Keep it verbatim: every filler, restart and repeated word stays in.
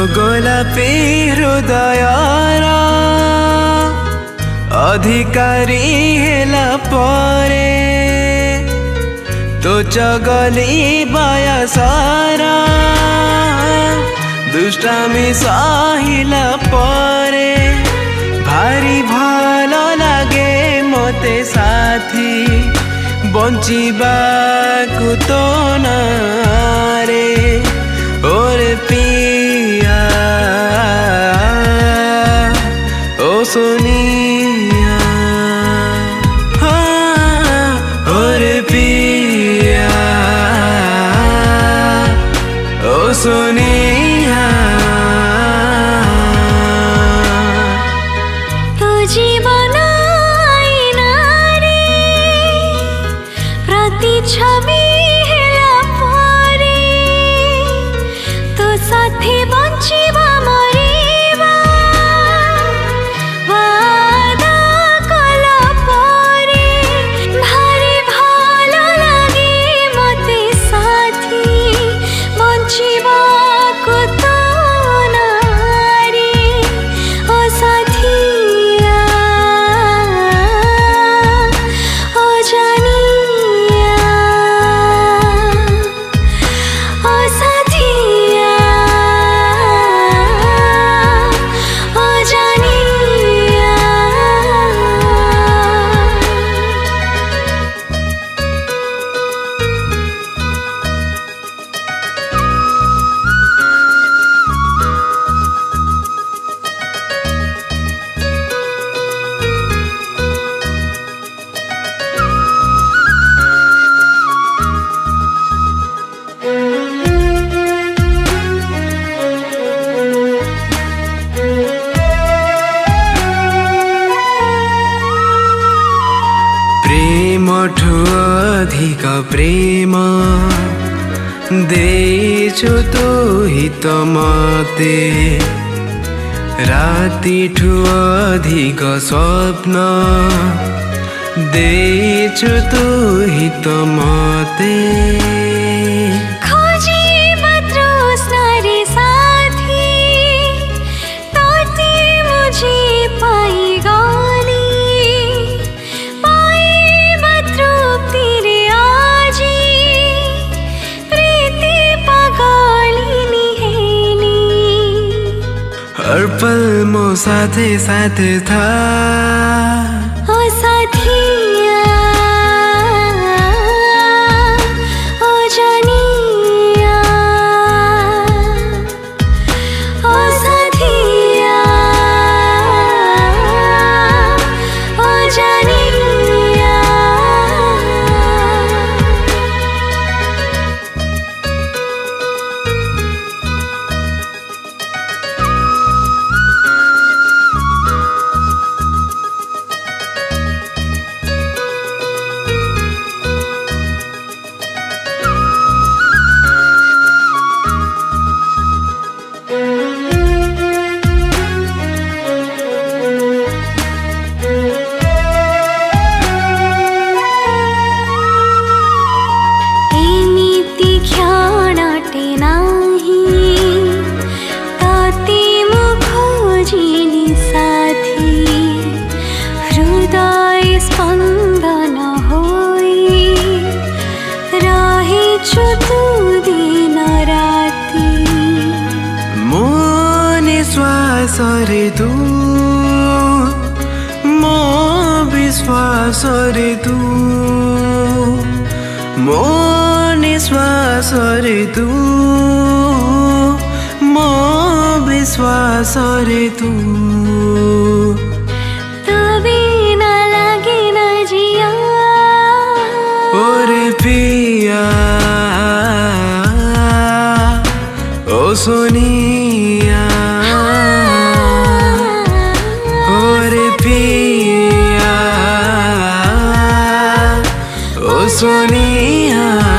गोलापी हृदयर अधिकारी हेला परे तो चगली बयसर दुष्टामी सहिला परे भारी भल लागे मते साथी बंचिबाकु तो नारे ओरे पिया ओ सोनिया हाँ ओरे पिया ओ सोनिया तो जीवन आईना रे प्रति छवि हेला परे तो साथी बंचिबा मरिबा वादा कला परे भारी भल लागे मते साथी बंचिबाकु तो नारे ओ साथिया ओ जानिया ओ साथिया ओ जानिया प्रेम ठु अधिक प्रेम देछु तो हित मते राति ठु अधिक स्वप्न देछु तो हित मते खोजिबा तृष्णा रे साथी तोते मुझे पाइगली पाइबा तृप्ति रे आजी प्रीति पगलिनी हेली हर पल मो साथे साथे था ओ साथिया ओ जानिया ओ साथिया ओ जानिया एमिति क्षणटे नाही तते मु खोजिली साथी हृदय स्पन्दन होई रहेछु तु दिन राति मो निश्वास रे तू मो विश्वास रे तू मो निश्वास रे तू मो विश्वास रे तू तो बिना लागे न जिया ओरे पिया ओ सोनिया ओरे पिया ओ सोनिया।